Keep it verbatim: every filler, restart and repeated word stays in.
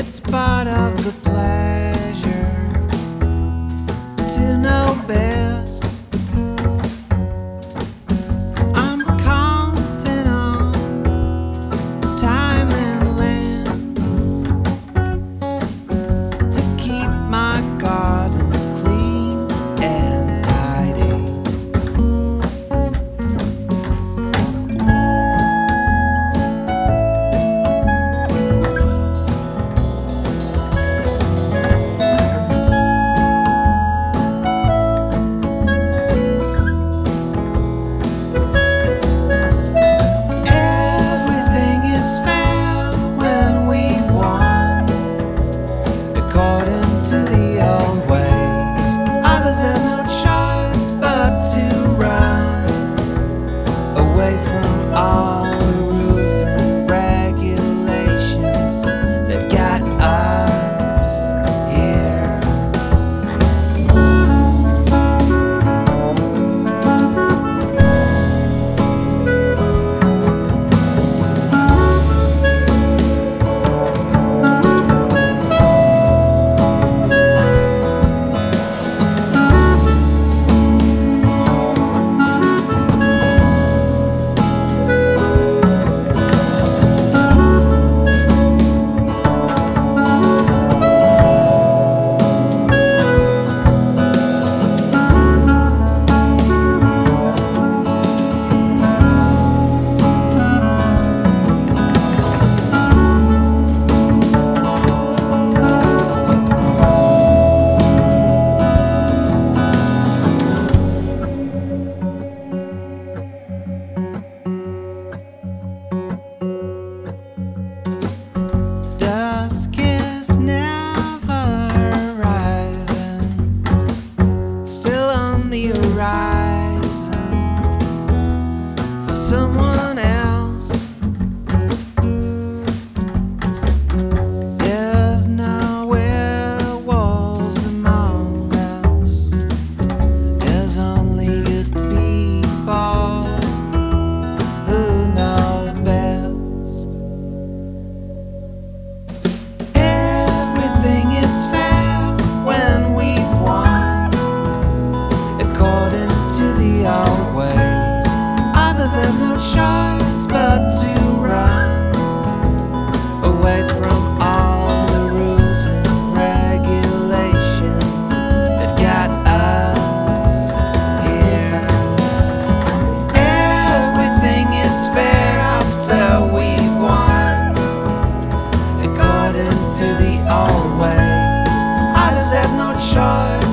It's part of the pleasure to know best. I'm counting on time and land to keep my garden clean and tidy. According to the old ways, others have no choice but to run away from all the rules and regulations that got us here. Dusk is never arriving, still on the horizon for someone else. There's no werewolves among us, there's only good people who know best. Everything is fair when we've won, according to the old ways. Others have no choice but to run away from all the rules and regulations that got us here. Everything is fair after we've won, according to the old ways. Others have no choice